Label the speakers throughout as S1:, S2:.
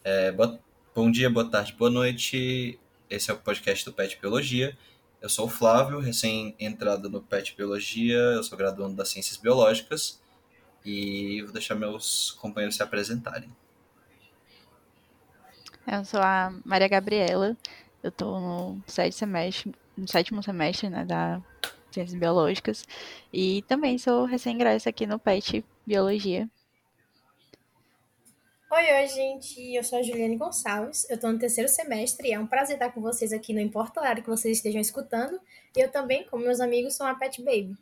S1: Bom dia, boa tarde, boa noite. Esse é o podcast do Pet Biologia. Eu sou o Flávio, recém-entrado no Pet Biologia. Eu sou graduando das Ciências Biológicas e vou deixar meus companheiros se apresentarem.
S2: Eu sou a Maria Gabriela, eu tô no sétimo semestre, né, da Ciências Biológicas, e também sou recém-ingressa aqui no PET Biologia.
S3: Oi, gente. Eu sou a Juliane Gonçalves. Eu estou no terceiro semestre e é um prazer estar com vocês aqui, não importa o horário que vocês estejam escutando. E eu também, como meus amigos, sou uma pet baby.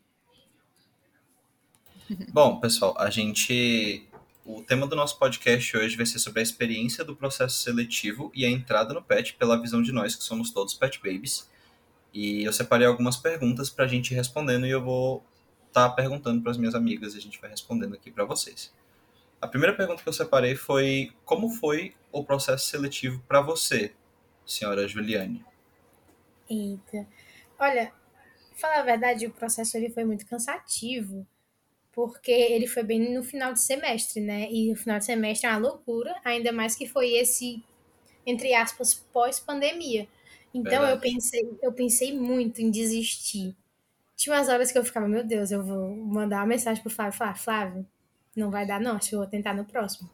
S1: Bom, pessoal, o tema do nosso podcast hoje vai ser sobre a experiência do processo seletivo e a entrada no PET pela visão de nós que somos todos pet babies. E eu separei algumas perguntas para a gente ir respondendo e eu vou estar perguntando para as minhas amigas e a gente vai respondendo aqui para vocês. A primeira pergunta que eu separei foi: como foi o processo seletivo para você, senhora Juliane?
S3: Eita. Olha, pra falar a verdade, o processo ele foi muito cansativo, porque ele foi bem no final de semestre, né? E o final de semestre é uma loucura, ainda mais que foi esse, entre aspas, pós-pandemia. Então
S1: Verdade.
S3: eu pensei muito em desistir. Tinha umas horas que eu ficava, meu Deus, eu vou mandar uma mensagem pro Flávio e falar, Flávio, não vai dar não, acho que eu vou tentar no próximo.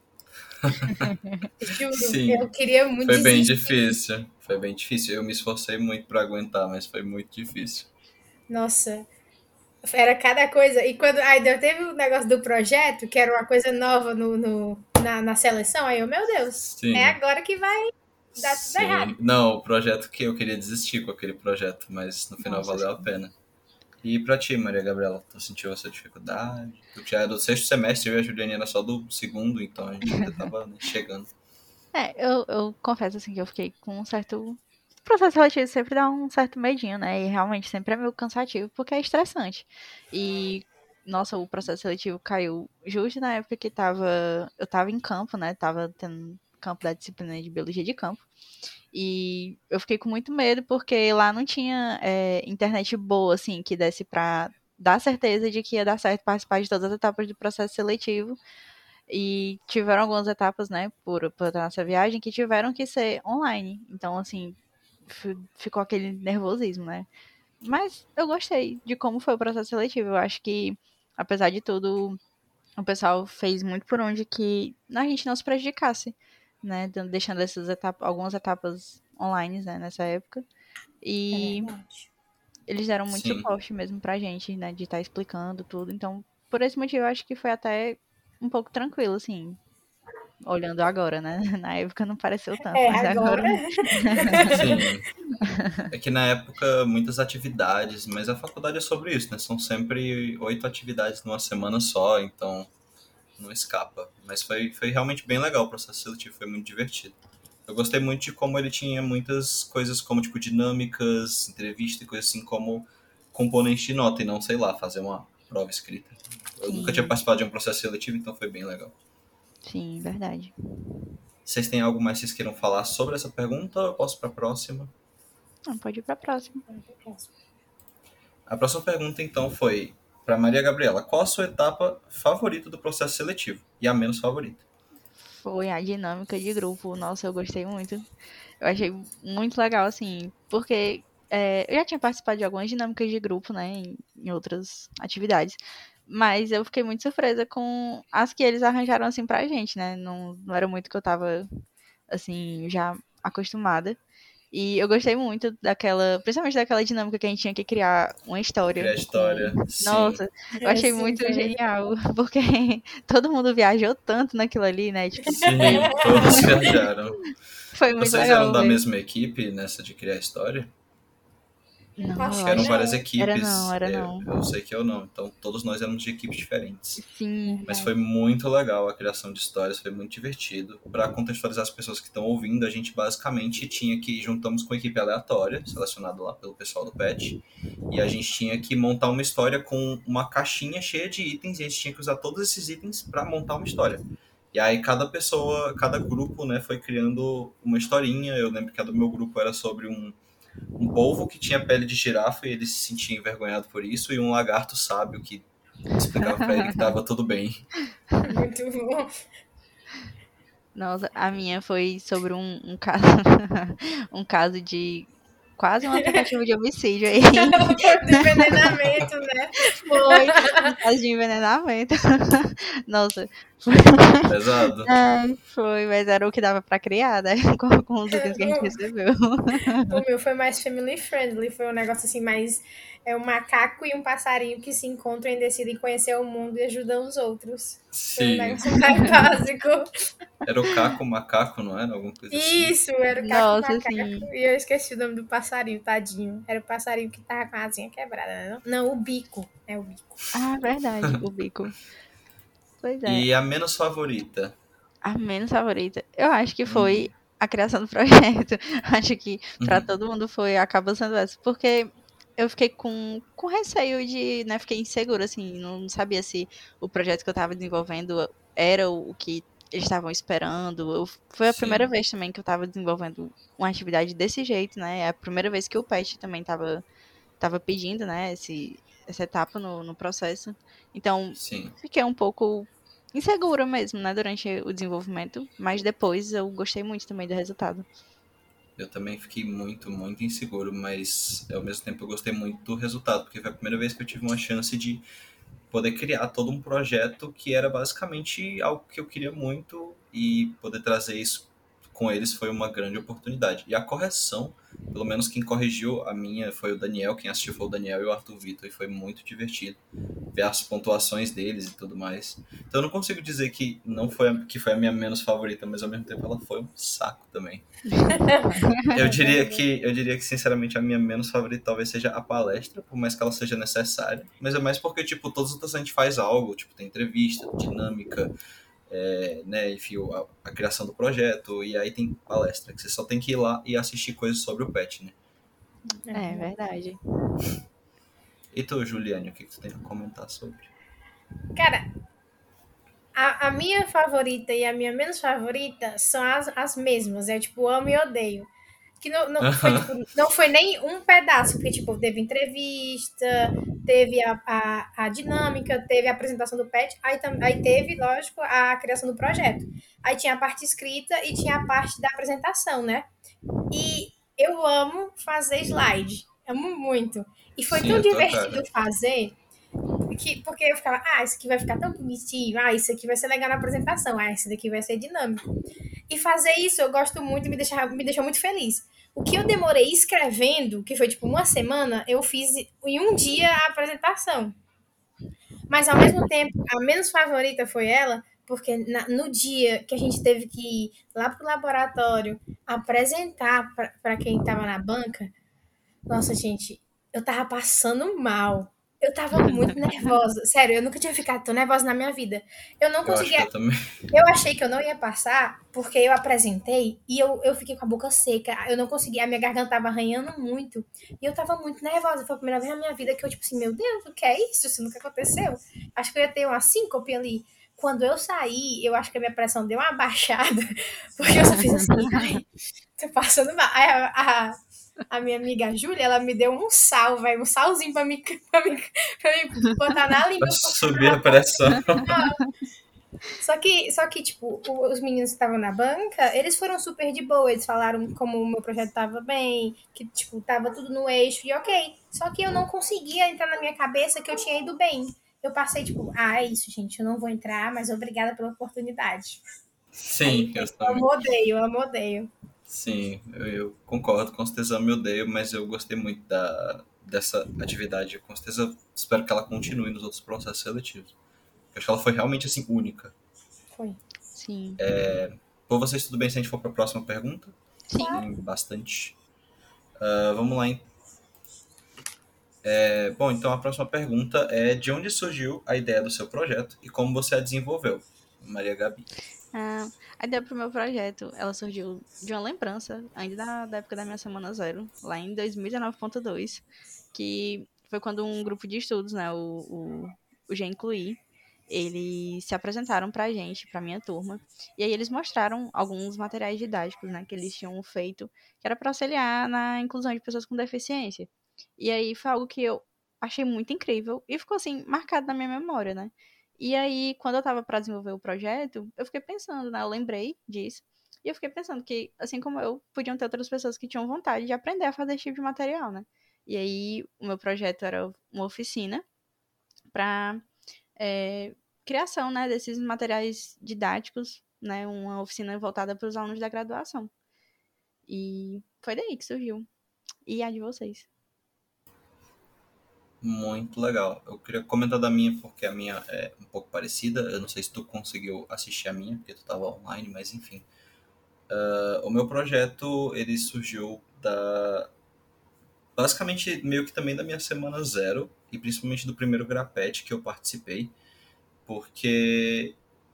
S3: Juro,
S1: Sim,
S3: eu queria muito
S1: foi bem
S3: desistir.
S1: difícil. Foi bem difícil. Eu me esforcei muito para aguentar, mas foi muito difícil.
S3: Nossa, era cada coisa. E quando aí teve o negócio do projeto, que era uma coisa nova na seleção, aí eu, meu Deus, é
S1: Sim,
S3: agora que vai dar tudo errado.
S1: sim. Não, o projeto que eu queria desistir com aquele projeto, mas no final
S2: Nossa,
S1: valeu a
S2: assim.
S1: pena. E pra ti, Maria Gabriela, tu sentiu essa dificuldade? Tu já era do sexto semestre, eu e a Juliane era só do segundo, então a gente ainda tava, né, chegando.
S2: Eu confesso, assim, que eu fiquei com um certo... O processo seletivo sempre dá um certo medinho, né, e realmente sempre é meio cansativo, porque é estressante. E, nossa, o processo seletivo caiu justo na época que eu tava em campo, né, tava tendo campo da disciplina de biologia de campo. E eu fiquei com muito medo porque lá não tinha internet boa, assim, que desse pra dar certeza de que ia dar certo participar de todas as etapas do processo seletivo. E tiveram algumas etapas, né, por nossa viagem, que tiveram que ser online. Então, assim, ficou aquele nervosismo, né? Mas eu gostei de como foi o processo seletivo. Eu acho que, apesar de tudo, o pessoal fez muito por onde que a gente não se prejudicasse, né? Deixando algumas etapas online, né, nessa época.
S3: É
S2: E
S3: verdade.
S2: eles deram muito
S1: Sim.
S2: suporte mesmo pra gente, né? De estar explicando tudo. Então, por esse motivo, eu acho que foi até um pouco tranquilo, assim. Olhando agora, né? Na época não pareceu tanto,
S3: É,
S2: mas agora.
S3: agora.
S1: Sim. É que na época muitas atividades, mas a faculdade é sobre isso, né? São sempre 8 atividades numa semana só, então não escapa. Mas foi realmente bem legal o processo seletivo, foi muito divertido. Eu gostei muito de como ele tinha muitas coisas como, tipo, dinâmicas, entrevista e coisas assim, como componente de nota, e não, sei lá, fazer uma prova escrita. Eu nunca tinha
S2: Sim,
S1: participado de um processo seletivo, então foi bem legal.
S2: sim, verdade.
S1: Vocês têm algo mais que vocês queiram falar sobre essa pergunta ou eu posso para a próxima?
S2: Não, pode ir pra próxima.
S1: A próxima pergunta, então, foi para Maria Gabriela. Qual a sua etapa favorita do processo seletivo e a menos favorita?
S2: Foi a dinâmica de grupo. Nossa, eu gostei muito. Eu achei muito legal, assim, porque eu já tinha participado de algumas dinâmicas de grupo, né, em outras atividades. Mas eu fiquei muito surpresa com as que eles arranjaram, assim, pra gente, né? Não era muito que eu tava, assim, já acostumada. E eu gostei muito daquela, principalmente daquela dinâmica que a gente tinha que criar uma história
S1: Criar
S2: com.
S1: história, sim.
S2: Nossa, eu
S3: É,
S2: achei
S3: sim,
S2: muito
S3: foi muito.
S2: genial, porque todo mundo viajou tanto naquilo ali, né? Tipo,
S1: Sim, todos viajaram.
S2: foi muito
S1: Vocês eram
S2: legal
S1: da
S2: ver.
S1: mesma equipe nessa de criar história?
S2: Não,
S3: Acho
S2: eu
S1: Porque
S3: que
S1: eram
S2: acho.
S1: várias
S3: não.
S2: Era não,
S1: equipes,
S2: era não.
S1: eu sei que eu não. Então todos nós éramos de equipes diferentes.
S2: Sim,
S1: Mas foi
S3: Verdade.
S1: muito legal a criação de histórias, foi muito divertido. Para contextualizar as pessoas que estão ouvindo, a gente basicamente tinha que juntamos com uma equipe aleatória, selecionada lá pelo pessoal do PET, e a gente tinha que montar uma história com uma caixinha cheia de itens, e a gente tinha que usar todos esses itens para montar uma história. E aí cada pessoa, cada grupo, né, foi criando uma historinha. Eu lembro que a do meu grupo era sobre um polvo que tinha pele de girafa e ele se sentia envergonhado por isso, e um lagarto sábio que explicava para ele que estava tudo bem.
S3: Muito bom.
S2: Nossa, a minha foi sobre um caso, um caso de quase uma tentativa de homicídio aí.
S3: De envenenamento, né?
S2: Foi um caso de envenenamento. Nossa,
S1: Pesado.
S2: foi, mas era o que dava pra criar, né? Com os itens que a gente recebeu.
S3: O meu foi mais family friendly, foi um negócio assim mais um macaco e um passarinho que se encontram e decidem conhecer o mundo e ajudam os outros. Foi um
S1: Sim.
S3: negócio mais básico.
S1: Era o Caco Macaco, não era? Alguma coisa assim.
S3: Isso, era o caco
S2: Nossa,
S3: macaco.
S2: assim.
S3: E eu esqueci o nome do passarinho, tadinho. Era o passarinho que tava com a asinha quebrada, né? Não, o bico. É o bico.
S2: Ah, verdade, o bico. Pois é.
S1: E a menos favorita?
S2: A menos favorita, eu acho que foi
S1: Uhum.
S2: a criação do projeto. Acho que pra
S1: Uhum.
S2: todo mundo foi, acaba sendo essa. Porque eu fiquei com receio de, né, fiquei insegura, assim, não sabia se o projeto que eu tava desenvolvendo era o que eles estavam esperando. Foi a primeira
S1: Sim.
S2: vez também que eu tava desenvolvendo uma atividade desse jeito, né? É a primeira vez que o PET também tava pedindo, né, essa etapa no processo. Então,
S1: Sim.
S2: fiquei um pouco insegura mesmo, né, durante o desenvolvimento, mas depois eu gostei muito também do resultado.
S1: Eu também fiquei muito, muito inseguro, mas ao mesmo tempo eu gostei muito do resultado, porque foi a primeira vez que eu tive uma chance de poder criar todo um projeto que era basicamente algo que eu queria muito e poder trazer isso com eles foi uma grande oportunidade. E a correção, pelo menos quem corrigiu a minha foi o Daniel, quem assistiu foi o Daniel e o Arthur Vitor, e foi muito divertido ver as pontuações deles e tudo mais. Então eu não consigo dizer que não foi que foi a minha menos favorita, mas ao mesmo tempo ela foi um saco também. Eu diria que sinceramente a minha menos favorita talvez seja a palestra, por mais que ela seja necessária, mas é mais porque tipo todos os dias a gente faz algo, tipo tem entrevista, dinâmica, né, enfim, a criação do projeto, e aí tem palestra que você só tem que ir lá e assistir coisas sobre o pet, né?
S2: É verdade.
S1: E tu, Juliane, o que tu tem a comentar sobre?
S3: Cara, a minha favorita e a minha menos favorita são as mesmas. É tipo, amo e odeio. Que não foi, tipo, não foi nem um pedaço, porque, tipo, teve entrevista, teve a dinâmica, teve a apresentação do PET, aí teve, lógico, a criação do projeto. Aí tinha a parte escrita e tinha a parte da apresentação, né? E eu amo fazer slide. Amo muito. E foi
S1: Sim,
S3: tão
S1: a tua cara.
S3: divertido fazer porque eu ficava, isso aqui vai ficar tão bonitinho, isso aqui vai ser legal na apresentação, esse daqui vai ser dinâmico. E fazer isso eu gosto muito e me deixou muito feliz. O que eu demorei escrevendo, que foi tipo uma semana, eu fiz em um dia a apresentação. Mas ao mesmo tempo, a menos favorita foi ela, porque no dia que a gente teve que ir lá pro laboratório apresentar para quem estava na banca, nossa, gente, eu tava passando mal. Eu tava muito nervosa. Sério, eu nunca tinha ficado tão nervosa na minha vida. Eu não
S1: Eu acho que
S3: conseguia.
S1: eu também.
S3: Eu achei que eu não ia passar, porque eu apresentei e eu fiquei com a boca seca. Eu não conseguia, a minha garganta tava arranhando muito. E eu tava muito nervosa. Foi a primeira vez na minha vida que eu, tipo assim, meu Deus, o que é isso? Isso nunca aconteceu. Acho que eu ia ter uma síncope ali. Quando eu saí, eu acho que a minha pressão deu uma baixada, porque eu só fiz assim, ai, tô passando mal. Aí a minha amiga Júlia, ela me deu um sal, velho, um salzinho pra me botar na língua.
S1: Vai subir a pressão.
S3: Só que tipo, os meninos que estavam na banca, eles foram super de boa. Eles falaram como o meu projeto tava bem, que, tipo, tava tudo no eixo e ok. Só que eu não conseguia entrar na minha cabeça que eu tinha ido bem. Eu passei, tipo, é isso, gente, eu não vou entrar, mas obrigada pela oportunidade. Aí
S1: Sim, eu
S3: eu amo,
S1: também.
S3: odeio, eu amo, odeio.
S1: Sim, eu concordo, com certeza eu me odeio, mas eu gostei muito dessa atividade. Eu com certeza espero que ela continue nos outros processos seletivos. Eu acho que ela foi realmente assim, única.
S3: Foi.
S2: Sim.
S1: Por vocês, tudo bem se a gente for para a próxima pergunta?
S2: Sim.
S1: Tem bastante. Vamos lá. Bom, então a próxima pergunta é: de onde surgiu a ideia do seu projeto e como você a desenvolveu? Maria Gabi.
S2: A ideia pro meu projeto, ela surgiu de uma lembrança, ainda da época da minha Semana Zero, lá em 2019.2, que foi quando um grupo de estudos, né, o G Incluir, eles se apresentaram pra gente, pra minha turma, e aí eles mostraram alguns materiais didáticos, né, que eles tinham feito, que era para auxiliar na inclusão de pessoas com deficiência. E aí foi algo que eu achei muito incrível e ficou, assim, marcado na minha memória, né. E aí, quando eu tava pra desenvolver o projeto, eu fiquei pensando, né? Eu lembrei disso. E eu fiquei pensando que, assim como eu, podiam ter outras pessoas que tinham vontade de aprender a fazer esse tipo de material, né? E aí, o meu projeto era uma oficina pra criação, né, desses materiais didáticos, né? Uma oficina voltada para os alunos da graduação. E foi daí que surgiu. E a de vocês?
S1: Muito legal. Eu queria comentar da minha, porque a minha é um pouco parecida. Eu não sei se tu conseguiu assistir a minha, porque tu estava online, mas enfim. O meu projeto, ele surgiu basicamente meio que também da minha semana zero, e principalmente do primeiro Grapete que eu participei, porque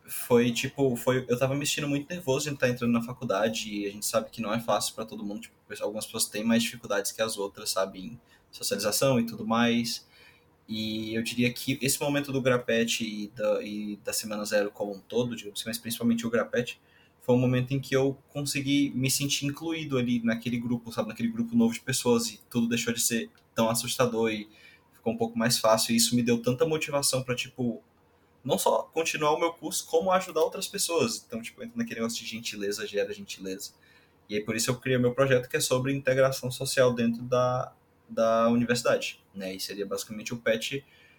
S1: eu tava me sentindo muito nervoso de estar entrando na faculdade, e a gente sabe que não é fácil para todo mundo, tipo, algumas pessoas têm mais dificuldades que as outras, sabe, em socialização e tudo mais. E eu diria que esse momento do Grapete e da Semana Zero como um todo, digamos assim, mas principalmente o Grapete, foi um momento em que eu consegui me sentir incluído ali naquele grupo, sabe? Naquele grupo novo de pessoas, e tudo deixou de ser tão assustador e ficou um pouco mais fácil. E isso me deu tanta motivação para, tipo, não só continuar o meu curso, como ajudar outras pessoas. Então, tipo, entra naquele negócio de gentileza gera gentileza. E aí por isso eu criei meu projeto, que é sobre integração social dentro da universidade, né? E seria basicamente o PET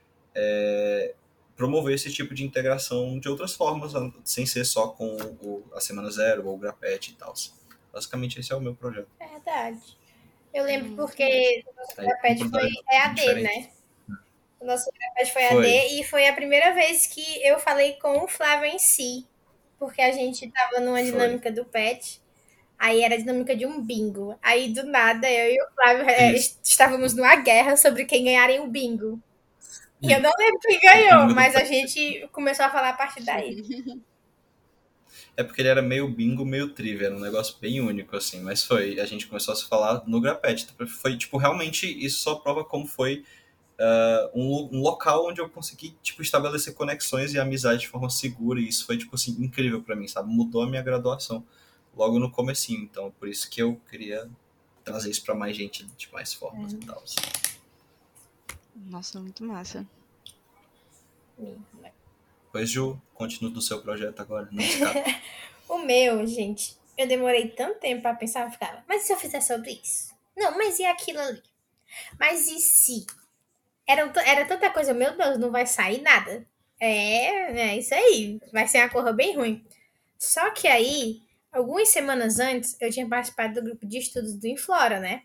S1: promover esse tipo de integração de outras formas, sem ser só com a Semana Zero ou o Grapete e tal. Basicamente esse é o meu projeto.
S3: Verdade. Eu lembro
S2: Muito massa.
S3: porque o nosso
S1: Aí, com
S3: grapete foi
S1: qualidade
S3: EAD,
S1: diferente.
S3: né? O nosso grapete foi
S1: Foi.
S3: EAD e foi a primeira vez que eu falei com o Flávio em si. Porque a gente tava numa
S1: Foi.
S3: dinâmica do PET. Aí era a dinâmica de um bingo. Aí do nada eu e o Flávio
S1: Isso.
S3: estávamos numa guerra sobre quem ganharia o bingo. E eu não lembro quem
S1: O
S3: ganhou,
S1: bingo do
S3: mas a
S1: PET.
S3: gente começou a falar a partir daí.
S1: É porque ele era meio bingo, meio trivia, era um negócio bem único, assim. Mas foi, a gente começou a se falar no Grapete. Foi, tipo, realmente, isso só prova como foi um local onde eu consegui, tipo, estabelecer conexões e amizade de forma segura, e isso foi, tipo assim, incrível pra mim, sabe? Mudou a minha graduação logo no comecinho, então por isso que eu queria trazer isso pra mais gente de mais formas e tal.
S2: Nossa, muito massa.
S1: Pois, Ju, continue do seu projeto agora, não escape.
S3: O meu, gente, eu demorei tanto tempo pra pensar, eu ficava, mas e se eu fizer sobre isso? Não, mas e aquilo ali? Mas e se? Era tanta coisa, meu Deus, não vai sair nada. É isso aí. Vai ser uma coisa bem ruim. Só que aí, algumas semanas antes, eu tinha participado do grupo de estudos do Inflora, né?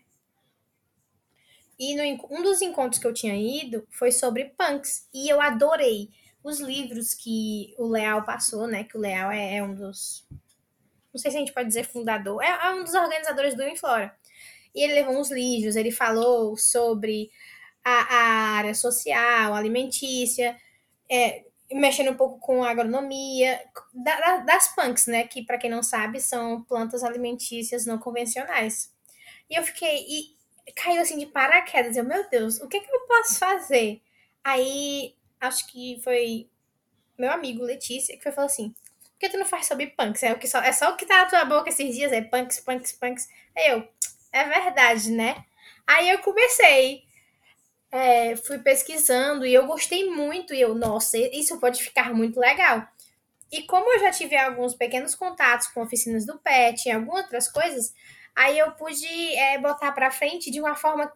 S3: E um dos encontros que eu tinha ido foi sobre punks. E eu adorei os livros que o Leal passou, né? Que o Leal é um dos. Não sei se a gente pode dizer fundador. É um dos organizadores do Inflora. E ele levou uns livros, ele falou sobre a área social, alimentícia, mexendo um pouco com a agronomia, das punks, né? Que, para quem não sabe, são plantas alimentícias não convencionais. E eu fiquei. E caiu assim de paraquedas. Eu, meu Deus, o que que eu posso fazer? Aí, acho que foi meu amigo Letícia que foi falou assim: por que tu não faz sobre punks? É só o que tá na tua boca esses dias, é punks, punks, punks. Aí eu, é verdade, né? Aí eu comecei, fui pesquisando e eu gostei muito. E eu, nossa, isso pode ficar muito legal. E como eu já tive alguns pequenos contatos com oficinas do PET e algumas outras coisas, aí eu pude botar para frente de uma forma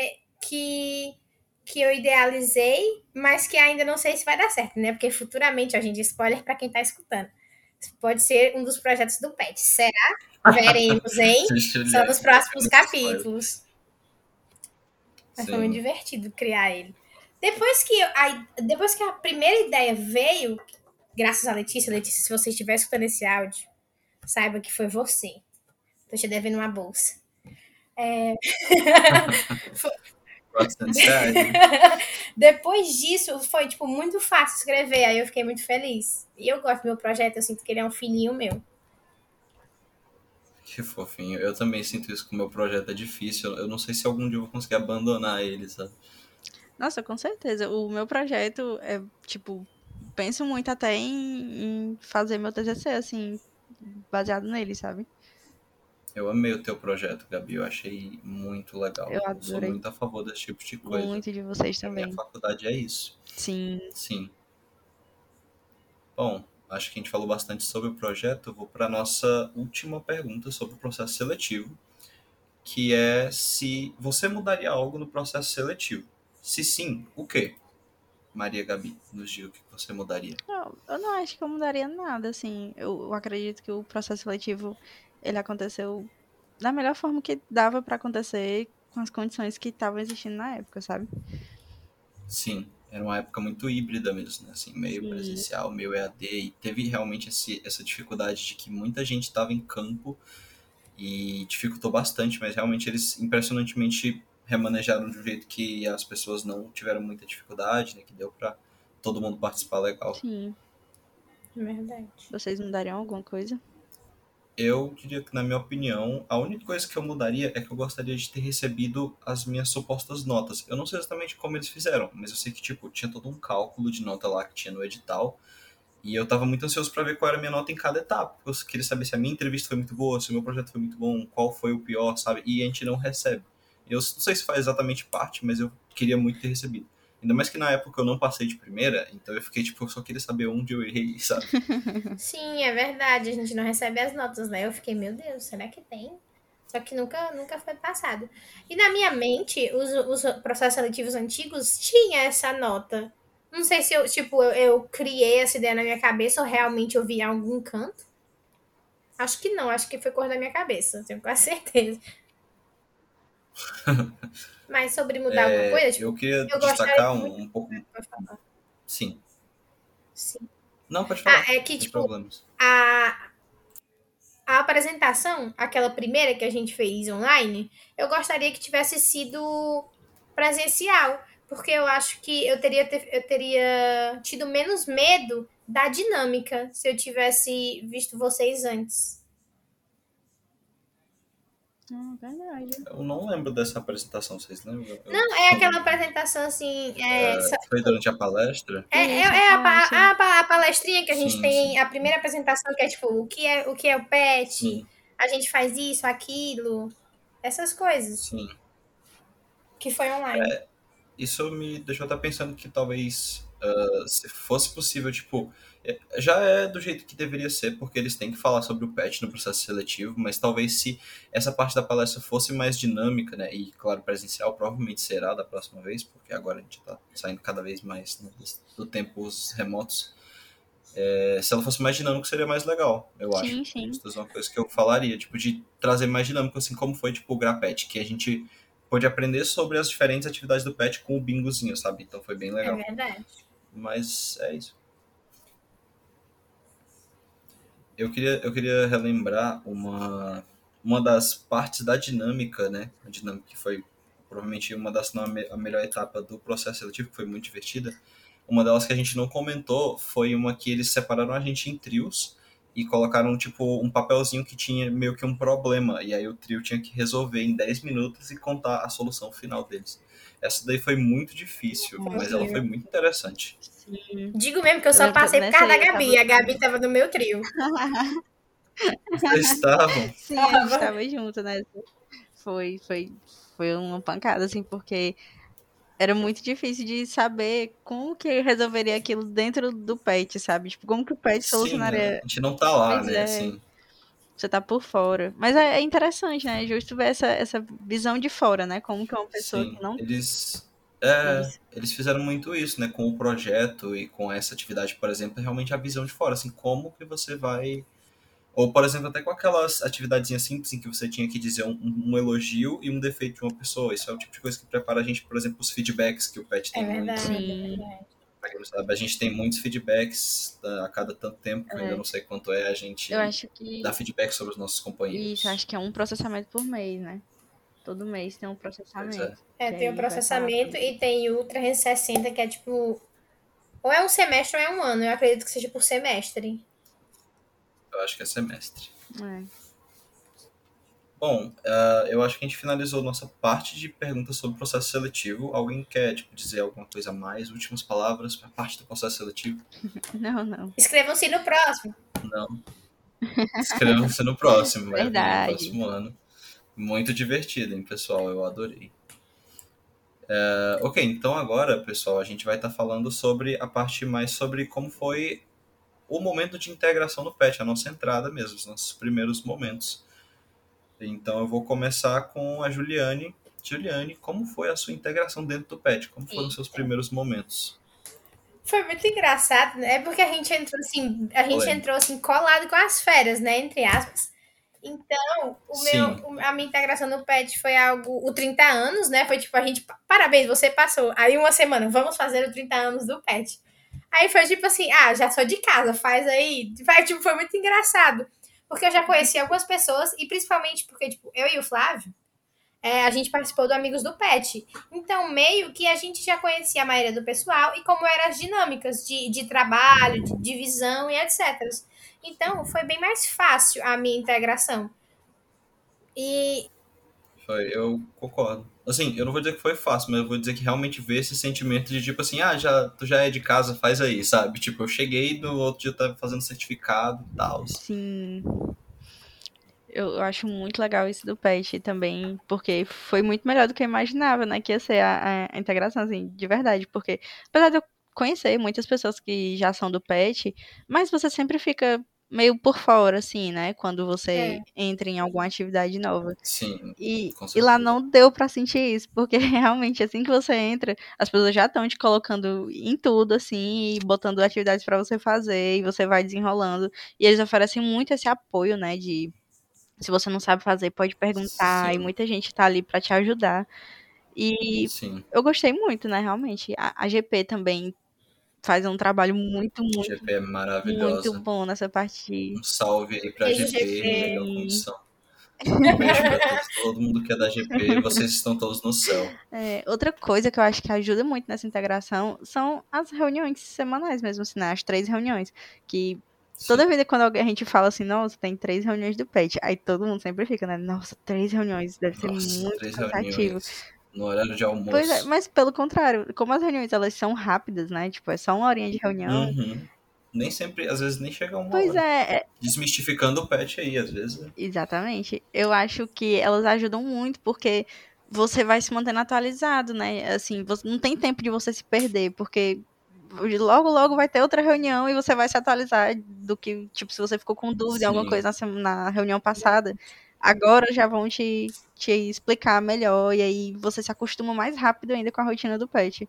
S3: que eu idealizei, mas que ainda não sei se vai dar certo, né? Porque futuramente, a gente, spoiler para quem tá escutando, pode ser um dos projetos do PET. Será? Veremos, hein? Só nos próximos capítulos. Mas foi muito
S1: Sim.
S3: divertido criar ele. Depois que a primeira ideia veio, graças a Letícia, se você estiver escutando esse áudio, saiba que foi você. Tô te devendo uma bolsa.
S1: R$ 400, né?
S3: Depois disso, foi, tipo, muito fácil escrever. Aí eu fiquei muito feliz. E eu gosto do meu projeto, eu sinto que ele é um filhinho meu.
S1: Que fofinho. Eu também sinto isso com o meu projeto, é difícil. Eu não sei se algum dia eu vou conseguir abandonar ele, sabe?
S2: Nossa, com certeza. O meu projeto é, tipo, penso muito até em fazer meu TCC, assim, baseado nele, sabe?
S1: Eu amei o teu projeto, Gabi. Eu achei muito legal.
S2: Eu
S1: Eu sou
S2: adorei
S1: muito a favor desse tipo de coisa.
S2: muito de vocês
S1: A minha
S2: também.
S1: faculdade é isso.
S2: Sim,
S1: Sim. Bom, acho que a gente falou bastante sobre o projeto. Eu vou para a nossa última pergunta sobre o processo seletivo, que é se você mudaria algo no processo seletivo. Se sim, o quê? Maria Gabi, nos diga o que você mudaria.
S2: Não, eu não acho que eu mudaria nada, assim. Eu acredito que o processo seletivo, ele aconteceu da melhor forma que dava pra acontecer com as condições que estavam existindo na época, sabe?
S1: Sim, era uma época muito híbrida mesmo, né? Assim, meio
S2: Sim,
S1: presencial, meio EAD, e teve realmente essa dificuldade de que muita gente estava em campo e dificultou bastante, mas realmente eles impressionantemente remanejaram de um jeito que as pessoas não tiveram muita dificuldade, né? Que deu para todo mundo participar legal.
S2: sim.
S3: Verdade.
S2: Vocês mudariam alguma coisa?
S1: Eu diria que, na minha opinião, a única coisa que eu mudaria é que eu gostaria de ter recebido as minhas supostas notas. Eu não sei exatamente como eles fizeram, mas eu sei que, tipo, tinha todo um cálculo de nota lá que tinha no edital. E eu tava muito ansioso para ver qual era a minha nota em cada etapa. Eu queria saber se a minha entrevista foi muito boa, se o meu projeto foi muito bom, qual foi o pior, sabe? E a gente não recebe. Eu não sei se faz exatamente parte, mas eu queria muito ter recebido. Ainda mais que na época eu não passei de primeira, então eu fiquei tipo, eu só queria saber onde eu errei, sabe?
S3: Sim, é verdade. A gente não recebe as notas, né? Eu fiquei, meu Deus, será que tem? Só que nunca foi passado. E na minha mente, os processos seletivos antigos tinha essa nota. Não sei se eu criei essa ideia na minha cabeça ou realmente eu vi em algum canto. Acho que não, acho que foi cor da minha cabeça, tenho quase certeza. Mas sobre mudar alguma coisa,
S1: Eu
S3: tipo,
S1: queria
S3: eu gostaria
S1: destacar
S3: muito.
S1: um pouco.
S3: Pode falar.
S1: Sim.
S3: Sim.
S1: Não, pode falar,
S3: Ah, é que,
S1: sem
S3: tipo,
S1: problemas.
S3: a, a apresentação, aquela primeira que a gente fez online, eu gostaria que tivesse sido presencial, porque eu acho que eu teria tido menos medo da dinâmica se eu tivesse visto vocês antes.
S2: Verdade.
S1: Eu não lembro dessa apresentação, vocês lembram?
S3: Não, é aquela apresentação assim.
S1: Foi durante a palestra?
S2: Isso, a palestra.
S3: A palestrinha que a gente
S1: Sim, sim.
S3: tem, a primeira apresentação que é tipo, o que é o PET,
S1: Sim,
S3: a gente faz isso, aquilo, essas coisas,
S1: sim.
S3: que foi online.
S1: Isso me deixou até pensando que talvez, se fosse possível, tipo, já é do jeito que deveria ser, porque eles têm que falar sobre o patch no processo seletivo, mas talvez se essa parte da palestra fosse mais dinâmica, né, e claro, presencial, provavelmente será da próxima vez, porque agora a gente está saindo cada vez mais, né, do tempos remotos. Se ela fosse mais dinâmica, seria mais legal, eu acho.
S2: Sim, sim.
S1: Isso é uma coisa que eu falaria, tipo, de trazer mais dinâmico, assim como foi, tipo, o Grapet, que a gente pôde aprender sobre as diferentes atividades do pet com o bingozinho, sabe? Então foi bem
S3: É
S1: legal.
S3: verdade.
S1: Mas é isso. Eu queria relembrar uma das partes da dinâmica, né? A dinâmica que foi provavelmente uma das, não, a melhor etapa do processo seletivo, que foi muito divertida. Uma delas que a gente não comentou foi uma que eles separaram a gente em trios e colocaram, tipo, um papelzinho que tinha meio que um problema. E aí o trio tinha que resolver em 10 minutos e contar a solução final deles. Essa daí foi muito difícil,
S3: Foi
S1: mas ela foi
S3: horrível.
S1: muito interessante.
S2: Sim.
S3: Digo mesmo que eu
S2: Eu
S3: só
S2: lembro que
S3: passei por
S2: nessa
S3: causa da
S2: aí eu tava.
S3: Gabi. A Gabi tava no meu trio.
S1: Vocês estavam?
S2: Sim, a gente
S3: Tava.
S2: tava junto, né? Foi, foi, foi uma pancada, assim, porque era muito difícil de saber como que resolveria aquilo dentro do pet, sabe? Tipo, como que o pet
S1: Sim, a
S2: solucionaria.
S1: gente não tá lá,
S2: Pois
S1: né?
S2: é,
S1: Assim,
S2: você tá por fora. Mas é interessante, né? É justo ver essa visão de fora, né? Como que uma pessoa que
S1: sim.
S2: não
S1: Eles
S2: isso.
S1: fizeram muito isso, né? Com o projeto e com essa atividade, por exemplo, é realmente a visão de fora, assim, como que você vai. Ou, por exemplo, até com aquelas atividadezinhas simples em que você tinha que dizer um elogio e um defeito de uma pessoa. Isso é o tipo de coisa que prepara a gente, por exemplo, os feedbacks, que o Pet
S3: É
S1: tem muito, né?
S3: verdade, é
S2: Sim,
S3: verdade.
S1: Pra quem não sabe, a gente tem muitos feedbacks a cada tanto tempo, que eu ainda
S2: é.
S1: não sei quanto é, a
S2: Eu
S1: gente
S2: acho
S1: dá
S2: que
S1: feedback sobre os nossos
S2: isso,
S1: companheiros.
S2: acho que é um processamento por mês, né? Todo mês tem um
S1: Pois é.
S2: processamento.
S3: É,
S2: Que
S3: tem o
S2: aí vai falar
S3: processamento
S2: sobre.
S3: e tem o 360, que é tipo. Ou é um semestre ou é um ano. Eu acredito que seja por semestre.
S1: Eu acho que é semestre.
S2: É.
S1: Bom, eu acho que a gente finalizou nossa parte de perguntas sobre o processo seletivo. Alguém quer, tipo, dizer alguma coisa a mais? Últimas palavras para a parte do processo seletivo?
S2: Não, não.
S3: Inscrevam-se no próximo.
S1: Não. Inscrevam-se no próximo, vai vir no
S2: Verdade.
S1: próximo ano. Muito divertido, hein, pessoal? Eu adorei. Ok, então agora, pessoal, a gente vai estar falando sobre a parte mais sobre como foi o momento de integração no pet, a nossa entrada mesmo, os nossos primeiros momentos. Então eu vou começar com a Juliane. Juliane, como foi a sua integração dentro do pet? Como foram os seus primeiros momentos?
S3: Foi muito engraçado, né? É porque a gente
S1: Polêmico.
S3: entrou assim colado com as férias, né, entre aspas. Então,
S1: Sim,
S3: a minha integração no PET foi algo, o 30 anos, né? Foi tipo, a gente, parabéns, você passou. Aí uma semana, vamos fazer o 30 anos do PET. Aí foi tipo assim, já sou de casa, faz aí. Tipo, foi muito engraçado. Porque eu já conheci algumas pessoas, e principalmente porque, tipo, eu e o Flávio, a gente participou do Amigos do Pet. Então, meio que a gente já conhecia a maioria do pessoal e como eram as dinâmicas de trabalho, de divisão e etc. Então, foi bem mais fácil a minha integração. E
S1: eu concordo. Assim, eu não vou dizer que foi fácil, mas eu vou dizer que realmente ver esse sentimento de tipo assim, tu já é de casa, faz aí, sabe? Tipo, eu cheguei, no outro dia eu tava fazendo certificado e tal.
S2: Sim, eu acho muito legal isso do PET também, porque foi muito melhor do que eu imaginava, né? Que ia ser a integração, assim, de verdade. Porque, apesar de eu conhecer muitas pessoas que já são do PET, mas você sempre fica meio por fora, assim, né? Quando você
S3: é,
S2: entra em alguma atividade nova.
S1: Sim, com
S2: E lá
S1: certeza.
S2: não deu pra sentir isso, porque realmente assim que você entra, as pessoas já estão te colocando em tudo, assim, e botando atividades pra você fazer, e você vai desenrolando. E eles oferecem muito esse apoio, né, de se você não sabe fazer, pode perguntar, e
S1: Sim,
S2: muita gente tá ali pra te ajudar. E
S1: sim.
S2: eu gostei muito, né, realmente. A GP também faz um trabalho muito, muito,
S1: GP é
S2: muito
S1: maravilhosa.
S2: bom nessa parte.
S1: Um salve aí pra
S3: beijo
S1: GP,
S3: GP.
S1: melhor
S2: Sim.
S1: condição. Um beijo pra todo mundo que é da GP, vocês estão todos no céu.
S2: Outra coisa que eu acho que ajuda muito nessa integração são as reuniões semanais mesmo, assim, né? As 3 reuniões. Que
S1: Sim.
S2: toda vez quando a gente fala assim, nossa, tem 3 reuniões do PET, aí todo mundo sempre fica, né? Nossa, 3 reuniões, deve ser
S1: Nossa,
S2: muito
S1: 3 reuniões
S2: cansativo.
S1: no horário de
S2: Pois é,
S1: almoço.
S2: mas pelo contrário, como as reuniões elas são rápidas, né? Tipo, é só 1 horinha de reunião.
S1: Uhum. Nem sempre, às vezes nem chega a uma
S2: Pois
S1: hora.
S2: é,
S1: Desmistificando o pet aí, às vezes. Né?
S2: exatamente. Eu acho que elas ajudam muito porque você vai se mantendo atualizado, né? Assim, você não tem tempo de você se perder, porque logo logo vai ter outra reunião e você vai se atualizar do que, tipo, se você ficou com dúvida em alguma
S1: Sim,
S2: coisa na reunião passada, agora já vão te explicar melhor e aí você se acostuma mais rápido ainda com a rotina do pet.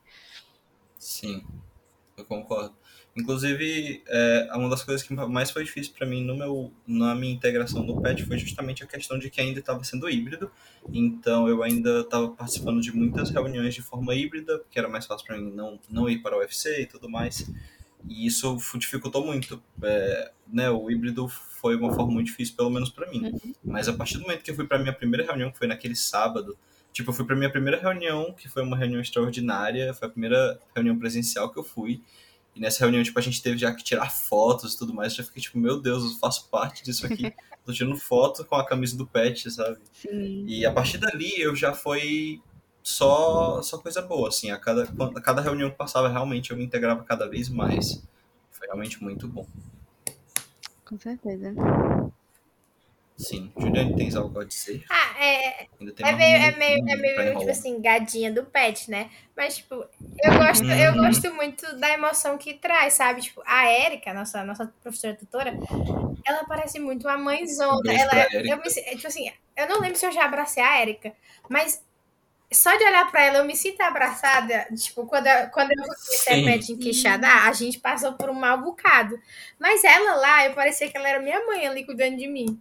S1: sim, eu concordo. Inclusive, uma das coisas que mais foi difícil para mim na minha integração no PET foi justamente a questão de que ainda estava sendo híbrido. Então, eu ainda estava participando de muitas reuniões de forma híbrida, porque era mais fácil para mim não ir para o UFC e tudo mais. E isso dificultou muito. Né, o híbrido foi uma forma muito difícil, pelo menos para mim. Mas a partir do momento que eu fui para minha primeira reunião, que foi naquele sábado, tipo, eu fui para minha primeira reunião, que foi uma reunião extraordinária, foi a primeira reunião presencial que eu fui. E nessa reunião, tipo, a gente teve já que tirar fotos e tudo mais. Eu já fiquei tipo, meu Deus, eu faço parte disso aqui. Tô tirando foto com a camisa do Pet, sabe?
S2: Sim,
S1: E a partir dali eu já foi só coisa boa, assim. A cada reunião que passava, realmente eu me integrava cada vez mais. Foi realmente muito bom.
S2: com certeza.
S1: Sim. Juliane, tens algo a dizer?
S3: Ah, é,
S1: Ainda tem mais um
S3: é
S1: minuto pra
S3: meio, tipo
S1: enrolar.
S3: assim, gadinha do pet, né? Mas, tipo, eu
S1: Uhum.
S3: gosto muito da emoção que traz, sabe? Tipo, a Érica, nossa professora tutora, ela parece muito uma
S1: Um
S3: mãezona.
S1: beijo pra
S3: Tipo assim, eu não lembro se eu já abracei a Érica, mas só de olhar pra ela eu me sinto abraçada. Tipo, quando eu comecei a
S1: Sim,
S3: pet em Quixadá, a gente passou por um mau bocado. Mas ela lá, eu parecia que ela era minha mãe ali cuidando de mim.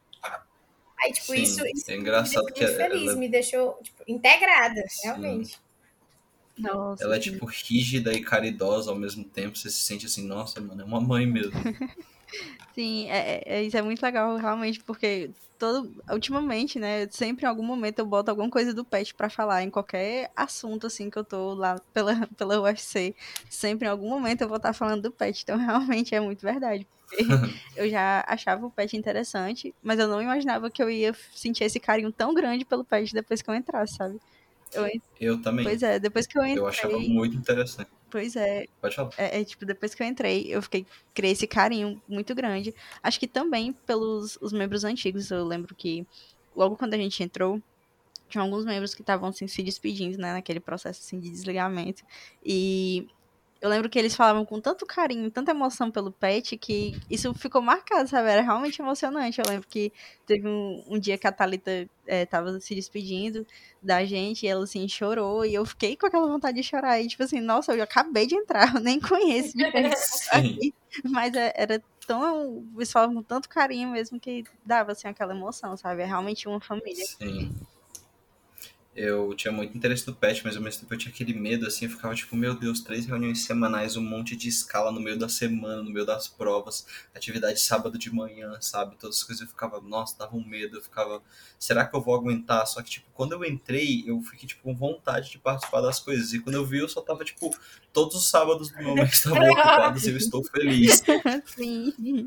S3: Aí, tipo,
S1: sim.
S3: isso
S1: É
S3: me
S1: engraçado
S3: deixou
S1: que
S3: muito feliz, me deixou, tipo, integrada,
S1: sim,
S3: realmente.
S2: Nossa,
S1: ela é
S2: sim.
S1: tipo rígida e caridosa ao mesmo tempo. Você se sente assim, nossa, mano, é uma mãe mesmo.
S2: Sim, isso é muito legal, realmente, porque ultimamente, né, sempre em algum momento eu boto alguma coisa do pet pra falar em qualquer assunto, assim, que eu tô lá pela UFC. Sempre em algum momento eu vou estar falando do pet, então realmente é muito verdade. Porque eu já achava o pet interessante, mas eu não imaginava que eu ia sentir esse carinho tão grande pelo pet depois que eu entrasse, sabe? Eu, en-
S1: Eu também.
S2: Pois é, depois que eu
S1: Eu achava
S2: entrei,
S1: muito interessante.
S2: pois é,
S1: Pode falar.
S2: tipo, depois que eu entrei, criei esse carinho muito grande. Acho que também pelos os membros antigos. Eu lembro que logo quando a gente entrou, tinha alguns membros que estavam assim, se despedindo, né, naquele processo assim, de desligamento. E eu lembro que eles falavam com tanto carinho, tanta emoção pelo pet, que isso ficou marcado, sabe? Era realmente emocionante. Eu lembro que teve um dia que a Thalita tava se despedindo da gente, e ela, assim, chorou, e eu fiquei com aquela vontade de chorar. E, tipo assim, nossa, eu acabei de entrar, eu nem conheço de perto
S1: Sim,
S2: aqui. Mas era tão... Eles falavam com tanto carinho mesmo que dava, assim, aquela emoção, sabe? É realmente uma família.
S1: sim. Eu tinha muito interesse no pet, mas ao mesmo tempo eu tinha aquele medo, assim, eu ficava tipo, meu Deus, 3 reuniões semanais, um monte de escala no meio da semana, no meio das provas, atividade sábado de manhã, sabe? Todas as coisas eu ficava, nossa, dava um medo, eu ficava, será que eu vou aguentar? Só que, tipo, quando eu entrei, eu fiquei, tipo, com vontade de participar das coisas, e quando eu vi, eu só tava, tipo, todos os sábados do meu mês estavam ocupados e eu estou feliz.
S2: Sim.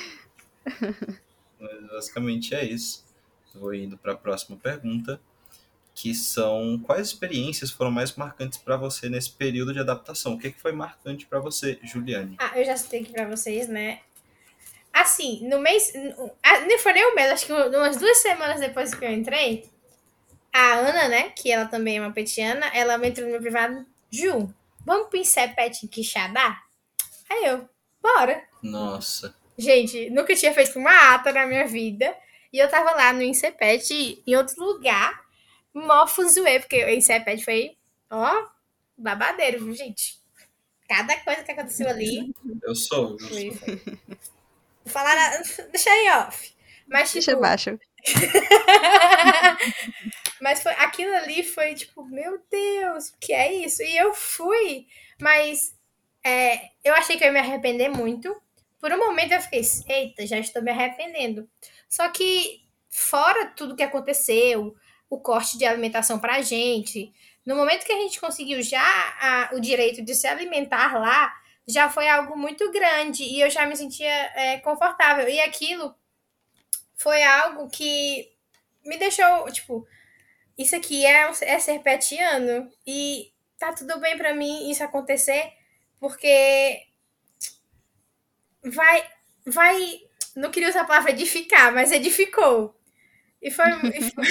S1: Mas basicamente é isso. Vou indo para a próxima pergunta, que são quais experiências foram mais marcantes para você nesse período de adaptação? O que foi marcante para você, Juliane?
S3: Ah, eu já citei aqui pra vocês, né? Assim, no mês. Não foi nem um mês, acho que umas 2 semanas depois que eu entrei, a Ana, né? Que ela também é uma petiana, ela me entrou no meu privado. Ju, vamos pro Incepet em Quixadá? Aí eu, bora.
S1: Nossa,
S3: Gente, nunca tinha feito uma ata na minha vida. E eu tava lá no Incepet, em outro lugar, mó fuzuê, porque o Incepet foi, ó, babadeiro, viu, gente? Cada coisa que aconteceu ali
S1: eu sou.
S3: foi. Vou falar. Deixa aí off. Mas,
S2: Deixa
S3: tipo.
S2: baixo.
S3: Mas foi, aquilo ali foi tipo, meu Deus, o que é isso? E eu fui, mas eu achei que eu ia me arrepender muito. Por um momento eu fiquei, eita, já estou me arrependendo. Só que, fora tudo que aconteceu, o corte de alimentação pra gente, no momento que a gente conseguiu já o direito de se alimentar lá, já foi algo muito grande e eu já me sentia confortável. E aquilo foi algo que me deixou, tipo, isso aqui é ser petiano e tá tudo bem pra mim isso acontecer, porque vai, vai, não queria usar a palavra edificar, mas edificou. E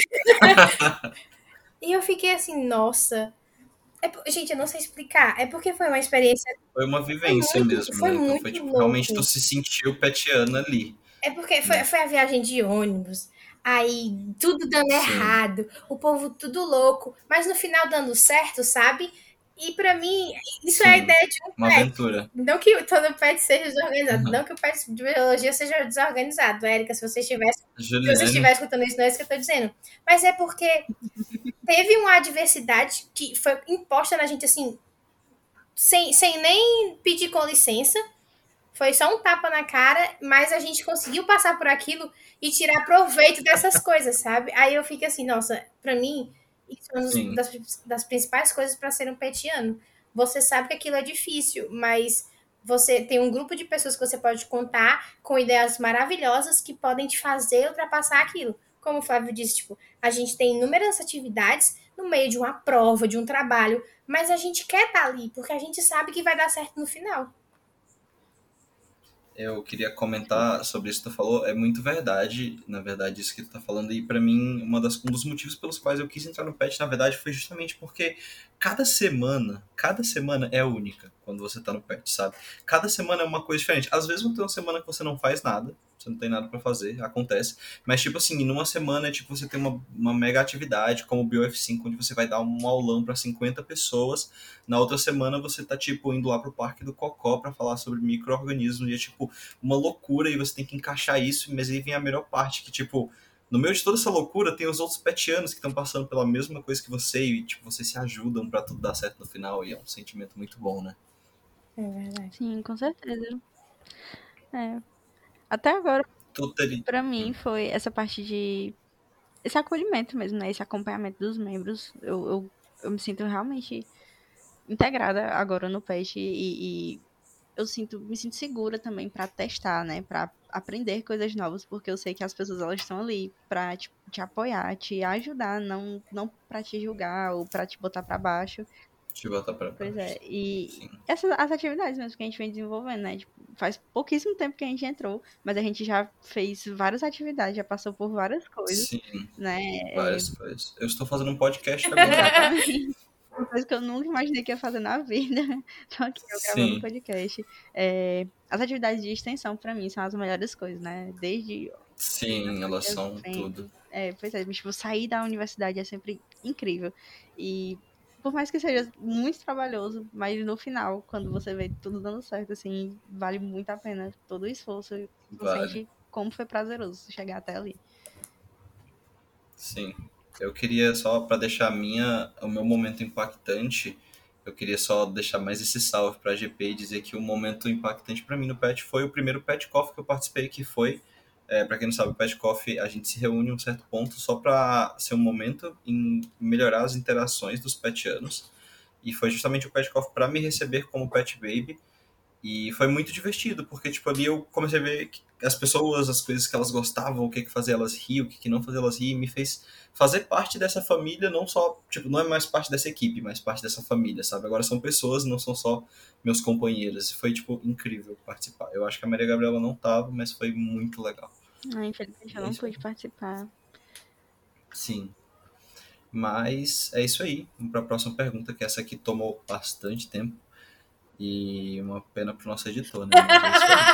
S3: e eu fiquei assim, nossa. Gente, eu não sei explicar. É porque foi uma experiência.
S1: Foi uma vivência mesmo,
S3: Foi
S1: né? Então foi
S3: muito
S1: tipo, realmente tu
S3: louco.
S1: se sentiu petiana ali,
S3: É porque
S1: né?
S3: foi a viagem de ônibus. Aí tudo dando
S1: Sim,
S3: errado, o povo tudo louco, mas no final dando certo, sabe? E pra mim, isso é a
S1: sim.
S3: ideia de um
S1: Uma
S3: pet.
S1: aventura.
S3: Não que todo pet seja desorganizado,
S1: Uhum.
S3: não que o pet de biologia seja desorganizado, Érica, se você estiver
S1: Juliane,
S3: escutando isso, não é isso que eu tô dizendo. Mas é porque teve uma adversidade que foi imposta na gente assim, sem nem pedir com licença. Foi só um tapa na cara, mas a gente conseguiu passar por aquilo e tirar proveito dessas coisas, sabe? Aí eu fico assim, nossa, pra mim, isso é uma
S1: sim.
S3: das principais coisas pra ser um petiano. Você sabe que aquilo é difícil, mas você tem um grupo de pessoas que você pode contar com ideias maravilhosas que podem te fazer ultrapassar aquilo. Como o Flávio disse, tipo, a gente tem inúmeras atividades no meio de uma prova, de um trabalho, mas a gente quer estar ali, porque a gente sabe que vai dar certo no final.
S1: Eu queria comentar sobre isso que tu falou, é muito verdade, na verdade, isso que tu tá falando, e pra mim, um dos motivos pelos quais eu quis entrar no PET, na verdade, foi justamente porque cada semana é única quando você tá no PET, sabe? Cada semana é uma coisa diferente. Às vezes vai ter uma semana que você não faz nada, você não tem nada pra fazer, acontece, mas tipo assim, numa semana, tipo, você tem uma mega atividade, como o BioF5, onde você vai dar um aulão pra 50 pessoas, na outra semana você tá, tipo, indo lá pro Parque do Cocó pra falar sobre micro-organismos, e é, tipo, uma loucura, e você tem que encaixar isso, mas aí vem a melhor parte, que, tipo, no meio de toda essa loucura, tem os outros petianos que estão passando pela mesma coisa que você, e, tipo, vocês se ajudam pra tudo dar certo no final, e é um sentimento muito bom, né?
S3: É verdade.
S2: Sim, com certeza. É. Até agora,
S1: Tudo teria...
S2: pra mim, foi essa parte de... Esse acolhimento mesmo, né? Esse acompanhamento dos membros. Eu me sinto realmente integrada agora no PET e me sinto segura também pra testar, né? Pra aprender coisas novas, porque eu sei que as pessoas elas estão ali pra te apoiar, te ajudar, não para te julgar ou pra te botar pra baixo.
S1: Te botar pra
S2: Pois é.
S1: baixo.
S2: E
S1: Sim.
S2: as atividades mesmo que a gente vem desenvolvendo, né? Tipo, faz pouquíssimo tempo que a gente entrou, mas a gente já fez várias atividades, já passou por várias coisas,
S1: Sim,
S2: né?
S1: várias coisas. Eu estou fazendo um podcast agora.
S2: Exatamente. uma coisa que eu nunca imaginei que ia fazer na vida. Tô aqui eu gravando um
S1: Sim,
S2: podcast. As atividades de extensão, pra mim, são as melhores coisas, né? Desde
S1: sim, elas são tudo.
S2: evento. Pois é, mas, tipo, sair da universidade é sempre incrível. E por mais que seja muito trabalhoso, mas no final, quando você vê tudo dando certo, assim, vale muito a pena todo o esforço. E você
S1: Vale.
S2: sente como foi prazeroso chegar até ali.
S1: Sim. Eu queria só, para deixar o meu momento impactante, eu queria só deixar mais esse salve para a GP e dizer que o momento impactante para mim no Pet foi o primeiro Pet Coffee que eu participei, que foi, para quem não sabe, o Pet Coffee, a gente se reúne em um certo ponto só para ser um momento em melhorar as interações dos petianos. E foi justamente o Pet Coffee para me receber como Pet Baby. E foi muito divertido, porque, tipo, ali eu comecei a ver as pessoas, as coisas que elas gostavam, o que fazia elas rir, o que não fazia elas rir, e me fez fazer parte dessa família, não só, tipo, não é mais parte dessa equipe, mas parte dessa família, sabe? Agora são pessoas, não são só meus companheiros. E foi, tipo, incrível participar. Eu acho que a Maria Gabriela não tava, mas foi muito legal.
S2: Ah, infelizmente
S1: E
S2: eu
S1: é
S2: não
S1: isso aí.
S2: pude participar.
S1: Sim. Mas é isso aí. Vamos para a próxima pergunta, que essa aqui tomou bastante tempo. E uma pena pro nosso editor, né? Mas é isso aí.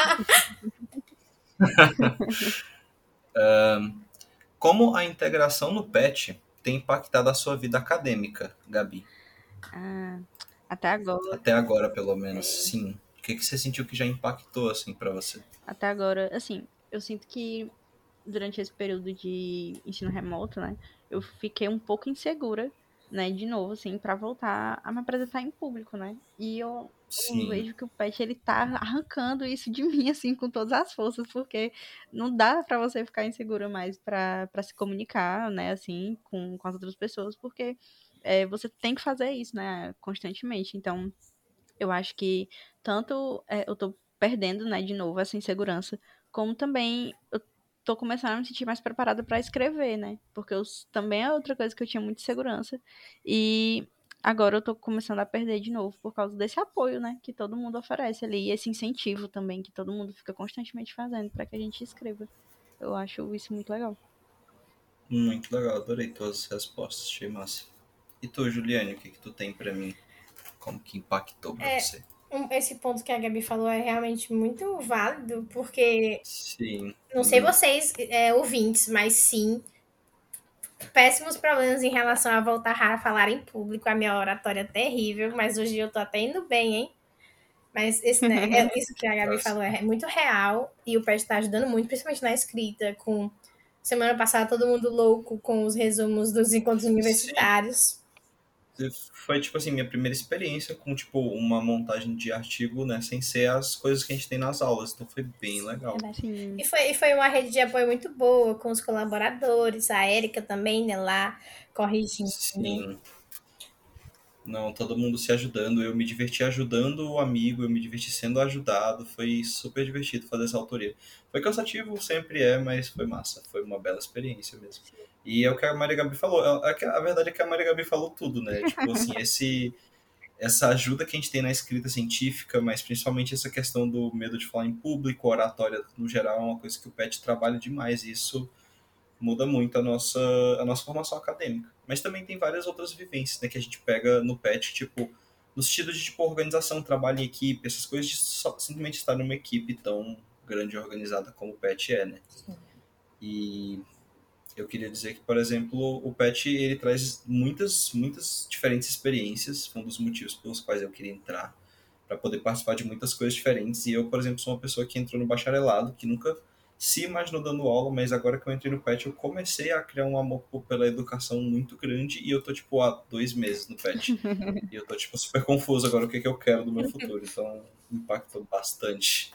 S1: Como a integração no PET tem impactado a sua vida acadêmica, Gabi?
S2: Ah, até agora.
S1: Até agora, pelo menos. Sim. O que você sentiu que já impactou, assim, pra você?
S2: Até agora, assim, eu sinto que durante esse período de ensino remoto, né, eu fiquei um pouco insegura, né, de novo, assim, pra voltar a me apresentar em público, né? E eu
S1: Sim.
S2: vejo que o Pet, ele tá arrancando isso de mim, assim, com todas as forças, porque não dá pra você ficar insegura mais pra se comunicar, né, assim, com as outras pessoas, porque você tem que fazer isso, né, constantemente. Então, eu acho que tanto eu tô perdendo, né, de novo essa insegurança, como também eu tô começando a me sentir mais preparada para escrever, né? Porque também é outra coisa que eu tinha muita insegurança. E agora eu tô começando a perder de novo por causa desse apoio, né, que todo mundo oferece ali, e esse incentivo também que todo mundo fica constantemente fazendo para que a gente escreva. Eu acho isso muito legal.
S1: Muito legal, adorei todas as respostas, achei massa. E tu, Juliane, o que tu tem pra mim? Como que impactou pra você?
S3: Esse ponto que a Gabi falou é realmente muito válido, porque
S1: Sim,
S3: não sei
S1: muito.
S3: vocês, ouvintes, mas sim, péssimos problemas em relação a voltar a falar em público. A minha oratória é terrível, mas hoje eu tô até indo bem, hein? Mas isso que a Gabi
S1: Nossa.
S3: falou é muito real e o Pet está ajudando muito, principalmente na escrita. Com semana passada todo mundo louco com os resumos dos encontros
S1: Sim.
S3: universitários.
S1: Foi, tipo assim, minha primeira experiência com, tipo, uma montagem de artigo, né, sem ser as coisas que a gente tem nas aulas. Então foi bem legal.
S3: Verdade.
S2: Sim.
S3: E foi uma rede de apoio muito boa com os colaboradores, a Érica também, né, lá corrigindo.
S1: Sim. Não, todo mundo se ajudando. Eu me diverti ajudando o amigo, eu me diverti sendo ajudado. Foi super divertido fazer essa autoria. Foi cansativo, sempre é, mas foi massa. Foi uma bela experiência mesmo. E é o que a Maria Gabi falou. A verdade é que a Maria Gabi falou tudo, né? Tipo assim, essa ajuda que a gente tem na escrita científica, mas principalmente essa questão do medo de falar em público, oratória no geral, é uma coisa que o PET trabalha demais. E isso muda muito a nossa formação acadêmica. Mas também tem várias outras vivências, né, que a gente pega no PET, tipo, no sentido de, tipo, organização, trabalho em equipe, essas coisas de simplesmente estar numa equipe tão grande e organizada como o PET é, né? E eu queria dizer que, por exemplo, o PET, ele traz muitas, muitas diferentes experiências, foi um dos motivos pelos quais eu queria entrar, para poder participar de muitas coisas diferentes. E eu, por exemplo, sou uma pessoa que entrou no bacharelado, que nunca se imaginou dando aula, mas agora que eu entrei no PET, eu comecei a criar um amor pela educação muito grande e eu tô, tipo, há 2 meses no PET. E eu tô, tipo, super confuso agora o que eu quero do meu futuro, então impactou bastante.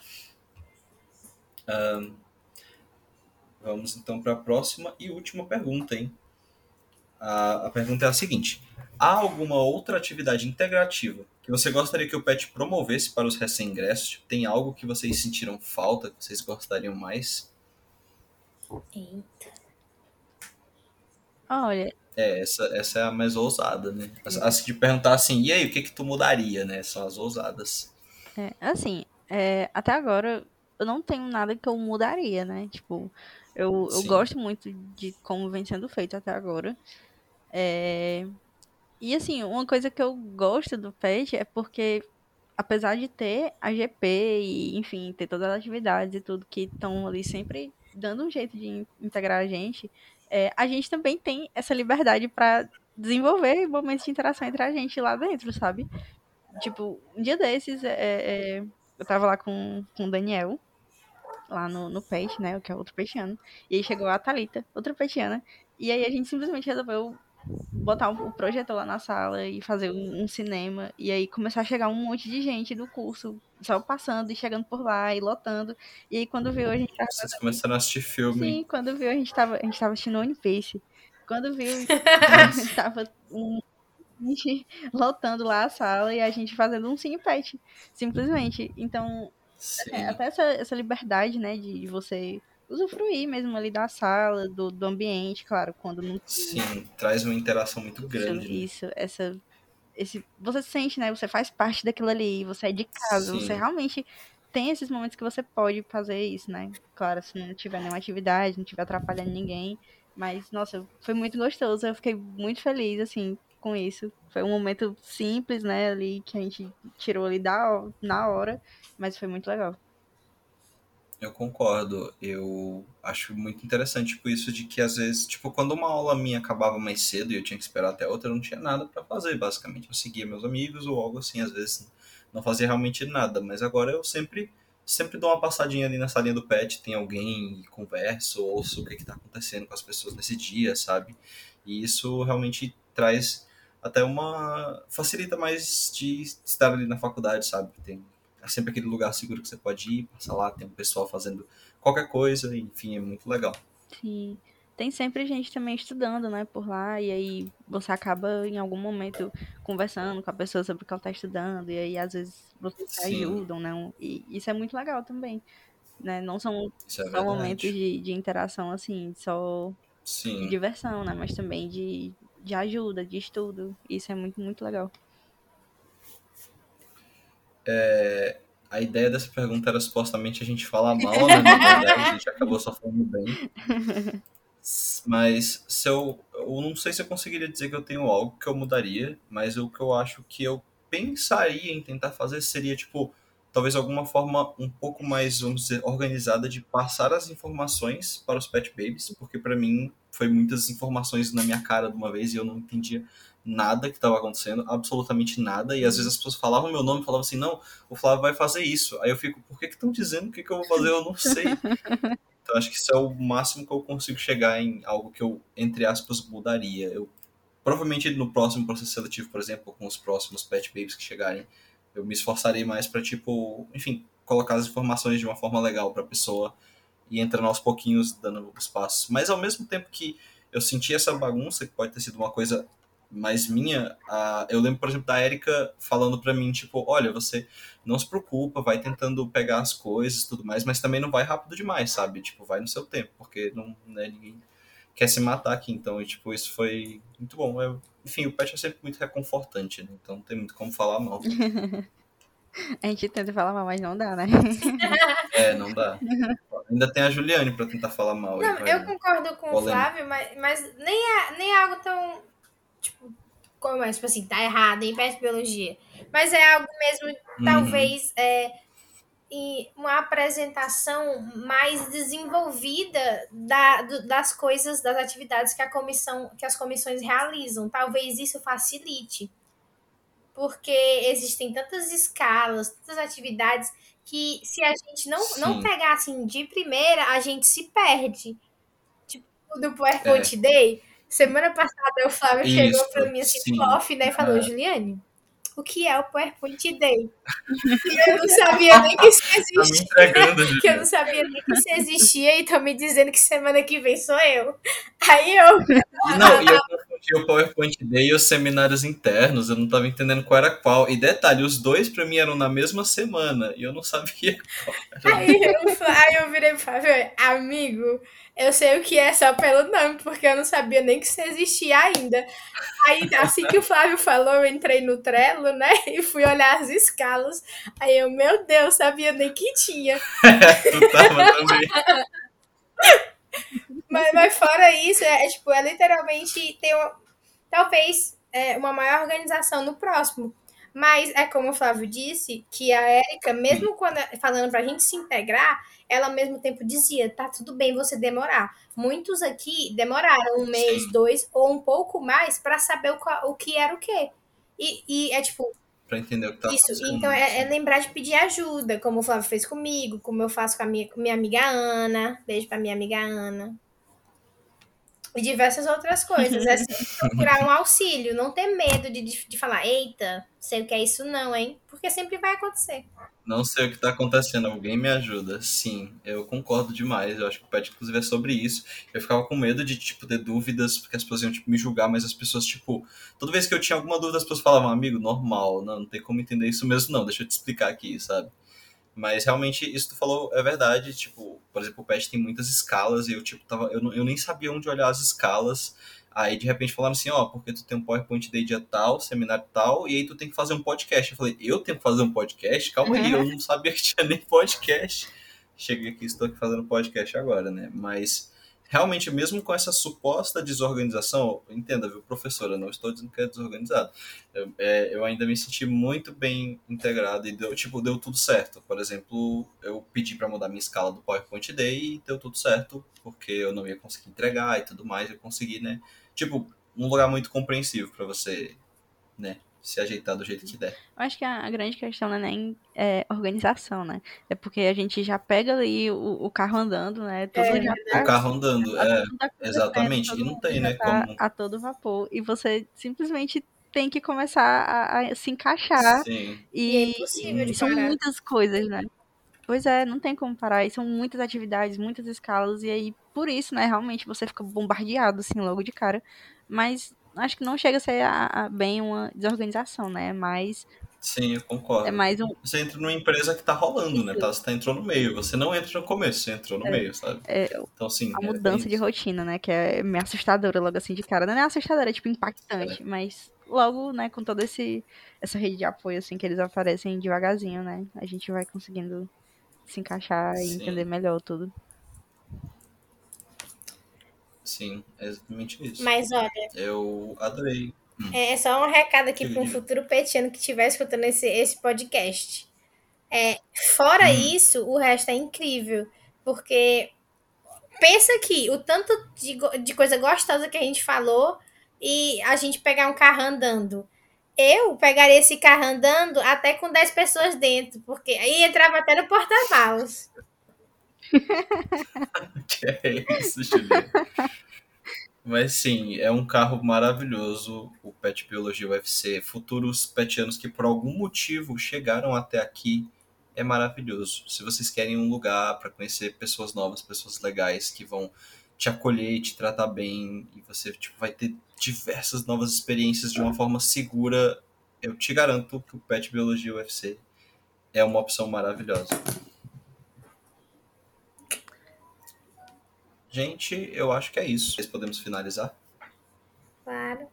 S1: Vamos então para a próxima e última pergunta, hein? A pergunta é a seguinte: há alguma outra atividade integrativa que você gostaria que o PET promovesse para os recém-ingressos? Tipo, tem algo que vocês sentiram falta, que vocês gostariam mais?
S3: Eita.
S2: Olha,
S1: Essa é a mais ousada, né? As de perguntar assim, e aí, o que que tu mudaria, né? São as ousadas.
S2: assim, até agora eu não tenho nada que eu mudaria, né? Tipo, eu
S1: Sim,
S2: gosto muito de como vem sendo feito até agora. É, E assim, uma coisa que eu gosto do PET é porque, apesar de ter a GP e, enfim, ter todas as atividades e tudo que estão ali sempre dando um jeito de integrar a gente também tem essa liberdade para desenvolver momentos de interação entre a gente lá dentro, sabe? Tipo, um dia desses, eu tava lá com o Daniel, lá no peixe, né? Que é outro peixeano. E aí chegou a Thalita, outra peixeana. E aí a gente simplesmente resolveu botar o projetor lá na sala e fazer um cinema. E aí começar a chegar um monte de gente do curso, só passando e chegando por lá e lotando. E aí quando viu, a gente tava.
S1: Vocês começaram a assistir filme.
S2: Sim, quando viu, a gente tava assistindo One Piece. Quando viu,
S1: Nossa,
S2: tava gente lotando lá a sala e a gente fazendo um cinepet, simplesmente. Então,
S1: sim,
S2: até essa liberdade, né, de você usufruir mesmo ali da sala, do ambiente, claro, quando não tem
S1: sim. Traz uma interação muito grande, né?
S2: você sente, né, você faz parte daquilo ali, você é de casa, você
S1: Sim,
S2: realmente tem esses momentos que você pode fazer isso, né? Claro, se não tiver nenhuma atividade, não tiver atrapalhando ninguém, mas, nossa, foi muito gostoso, eu fiquei muito feliz, assim, com isso. Foi um momento simples, né, ali, que a gente tirou ali na hora, mas foi muito legal.
S1: eu concordo. Eu acho muito interessante, tipo, isso de que às vezes, tipo, quando uma aula minha acabava mais cedo e eu tinha que esperar até outra, eu não tinha nada pra fazer, basicamente. Eu seguia meus amigos ou algo assim, às vezes não fazia realmente nada, mas agora eu sempre dou uma passadinha ali na salinha do pet, tem alguém e converso, ouço o que tá acontecendo com as pessoas nesse dia, sabe? E isso realmente traz até facilita mais de estar ali na faculdade, sabe? É sempre aquele lugar seguro que você pode ir, passar lá, tem um pessoal fazendo qualquer coisa, enfim, é muito legal.
S2: Sim. Tem sempre gente também estudando, né, por lá, e aí você acaba em algum momento conversando com a pessoa sobre o que ela está estudando, e aí às vezes vocês se
S1: Sim,
S2: ajudam, né, e isso é muito legal também, né, não são
S1: isso é
S2: só momentos
S1: verdade.
S2: de interação, assim, só de
S1: Sim.
S2: diversão, né, mas também de ajuda, de estudo, isso é muito, muito legal.
S1: A ideia dessa pergunta era supostamente a gente falar mal, né? Na verdade, a gente acabou só falando bem. Mas eu não sei se eu conseguiria dizer que eu tenho algo que eu mudaria, mas o que eu acho que eu pensaria em tentar fazer seria, tipo, talvez alguma forma um pouco mais, vamos dizer, organizada de passar as informações para os Pet Babies, porque para mim foi muitas informações na minha cara de uma vez e eu não entendia nada que estava acontecendo, absolutamente nada, e às vezes as pessoas falavam meu nome e falavam assim, não, o Flávio vai fazer isso. Aí eu fico, por que estão dizendo o que eu vou fazer? Eu não sei. Então acho que isso é o máximo que eu consigo chegar em algo que eu, entre aspas, mudaria. Eu provavelmente no próximo processo seletivo, por exemplo, com os próximos pet babies que chegarem, eu me esforçarei mais para tipo, enfim, colocar as informações de uma forma legal para a pessoa e entrando aos pouquinhos dando os passos. Mas ao mesmo tempo que eu senti essa bagunça, que pode ter sido uma coisa mais minha, eu lembro, por exemplo, da Erika falando pra mim, tipo, olha, você não se preocupa, vai tentando pegar as coisas e tudo mais, mas também não vai rápido demais, sabe? Tipo, vai no seu tempo, porque não, né, ninguém quer se matar aqui, então, e, tipo, isso foi muito bom. Enfim, o pet é sempre muito reconfortante, né? Então não tem muito como falar mal.
S2: A gente tenta falar mal, mas não dá, né?
S1: É, não dá. Ainda tem a Juliane pra tentar falar mal aí,
S3: Não,
S1: vai
S3: eu
S1: vendo.
S3: concordo com o
S1: Polêmica.
S3: Flávio, mas nem é algo tão, tipo, como é, tipo assim, tá errado em pet biologia. Mas é algo mesmo,
S1: Uhum.
S3: talvez, e uma apresentação mais desenvolvida das coisas, das atividades que as comissões realizam. Talvez isso facilite, porque existem tantas escalas, tantas atividades que se a gente não
S1: Sim,
S3: pegar assim de primeira, a gente se perde. Tipo, do
S1: é.
S3: PowerPoint Day, semana passada o Flávio chegou para
S1: Isso,
S3: mim assim,
S1: sim.
S3: off, né, e falou, Juliane, o que é o PowerPoint Day? Eu não sabia nem que isso
S1: Tá me
S3: existia,
S1: entregando,
S3: que eu não
S1: Juliana.
S3: sabia nem que isso existia e estão me dizendo que semana que vem sou eu. Aí eu,
S1: E eu confundi o PowerPoint Day e os seminários internos, eu não tava entendendo qual era qual. E detalhe, os dois pra mim eram na mesma semana, e eu não sabia qual era o
S3: aí
S1: dia.
S3: eu virei pro Flávio, amigo, eu sei o que é só pelo nome, porque eu não sabia nem que isso existia ainda. Aí, assim que o Flávio falou, eu entrei no Trello, né? E fui olhar as escalas. Aí eu, meu Deus, sabia nem que tinha.
S1: Tu tava também.
S3: Mas fora isso, tipo, é literalmente talvez uma maior organização no próximo. Mas é como o Flávio disse, que a Érica, mesmo quando falando pra gente se integrar, ela ao mesmo tempo dizia, tá tudo bem você demorar. Muitos aqui demoraram um mês,
S1: Sim,
S3: 2 ou um pouco mais para saber o que era o quê. E é tipo,
S1: pra entender o que tá
S3: isso. Então
S1: acontecendo,
S3: é
S1: sim.
S3: lembrar de pedir ajuda, como o Flávio fez comigo, como eu faço com a minha amiga Ana. Beijo pra minha amiga Ana. E diversas outras coisas. É sempre procurar um auxílio, não ter medo de falar, eita, sei o que é isso não, hein? Porque sempre vai acontecer.
S1: Não sei o que tá acontecendo, alguém me ajuda. Sim, eu concordo demais. Eu acho que o PET, inclusive, é sobre isso. Eu ficava com medo de, tipo, ter dúvidas, porque as pessoas iam, tipo, me julgar, mas as pessoas, tipo, toda vez que eu tinha alguma dúvida, as pessoas falavam, amigo, normal, não tem como entender isso mesmo, não, deixa eu te explicar aqui, sabe? Mas realmente, isso que tu falou é verdade. Tipo, por exemplo, o PET tem muitas escalas e eu, tipo, eu nem sabia onde olhar as escalas. Aí, de repente, falaram assim, ó, porque tu tem um PowerPoint Day dia tal, seminário tal, e aí tu tem que fazer um podcast. Eu falei, eu tenho que fazer um podcast? Calma aí, eu não sabia que tinha nem podcast. Cheguei aqui, estou aqui fazendo podcast agora, né? Mas, realmente, mesmo com essa suposta desorganização, entenda, viu, professora, eu não estou dizendo que é desorganizado. Eu ainda me senti muito bem integrado e deu tudo certo. Por exemplo, eu pedi para mudar minha escala do PowerPoint Day e deu tudo certo, porque eu não ia conseguir entregar e tudo mais, eu consegui, né? Tipo, um lugar muito compreensivo para você, né, se ajeitar do jeito que der.
S2: Eu acho que a grande questão não é nem organização, né? É porque a gente já pega ali o carro andando, né? Tudo já
S1: O
S2: tá,
S1: carro andando,
S2: tudo tá acontecendo,
S1: exatamente. E
S2: todo
S1: não
S2: mundo
S1: tem,
S2: já
S1: né,
S2: tá
S1: como.
S2: a todo vapor. E você simplesmente tem que começar a se encaixar.
S1: Sim,
S3: E é
S2: E,
S3: impossível de
S2: e são
S3: parar.
S2: muitas coisas, né? Pois é, não tem como parar. E são muitas atividades, muitas escalas. E aí, por isso, né? Realmente você fica bombardeado, assim, logo de cara. Mas acho que não chega a ser bem uma desorganização, né?
S1: sim, eu
S2: É
S1: concordo.
S2: mais um.
S1: Você entra numa empresa que tá rolando, né?
S2: Isso.
S1: Você tá entrou no meio. Você não entra no começo, você entrou no meio, sabe?
S2: É,
S1: Então, sim,
S2: a
S1: é bem
S2: mudança de
S1: isso.
S2: rotina, né? Que é meio assustadora logo assim de cara. Não é assustadora, é tipo impactante. Mas logo, né, com toda essa rede de apoio, assim, que eles oferecem devagarzinho, né? A gente vai conseguindo se encaixar e entender
S1: Sim,
S2: melhor tudo.
S1: sim, é exatamente isso.
S3: Mas olha,
S1: Eu adorei.
S3: é só um recado aqui
S1: Diga,
S3: para um
S1: diga.
S3: futuro petiano que estiver escutando esse podcast. Fora
S1: Hum,
S3: isso, o resto é incrível. Porque pensa aqui, o tanto de coisa gostosa que a gente falou e a gente pegar um carro andando. Eu pegaria esse carro andando até com 10 pessoas dentro, porque aí entrava até no porta-malas.
S1: que é isso, Julia? Mas sim, é um carro maravilhoso, o Pet Biologia UFC. Futuros petianos que por algum motivo chegaram até aqui, é maravilhoso. Se vocês querem um lugar para conhecer pessoas novas, pessoas legais que vão te acolher e te tratar bem, e você tipo, vai ter diversas novas experiências de uma forma segura, eu te garanto que o Pet Biologia UFC é uma opção maravilhosa. Gente, eu acho que é isso. Podemos finalizar?
S3: Claro.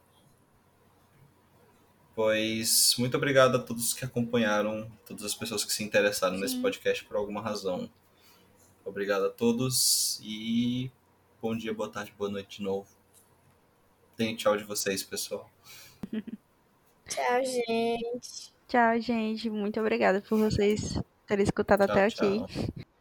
S1: Pois muito obrigado a todos que acompanharam, todas as pessoas que se interessaram nesse
S2: Sim.
S1: podcast por alguma razão. Obrigado a todos e bom dia, boa tarde, boa noite de novo. Deem tchau de vocês, pessoal.
S3: Tchau, gente.
S2: Tchau, gente. Muito obrigada por vocês terem escutado
S1: Tchau,
S2: até aqui.
S1: tchau.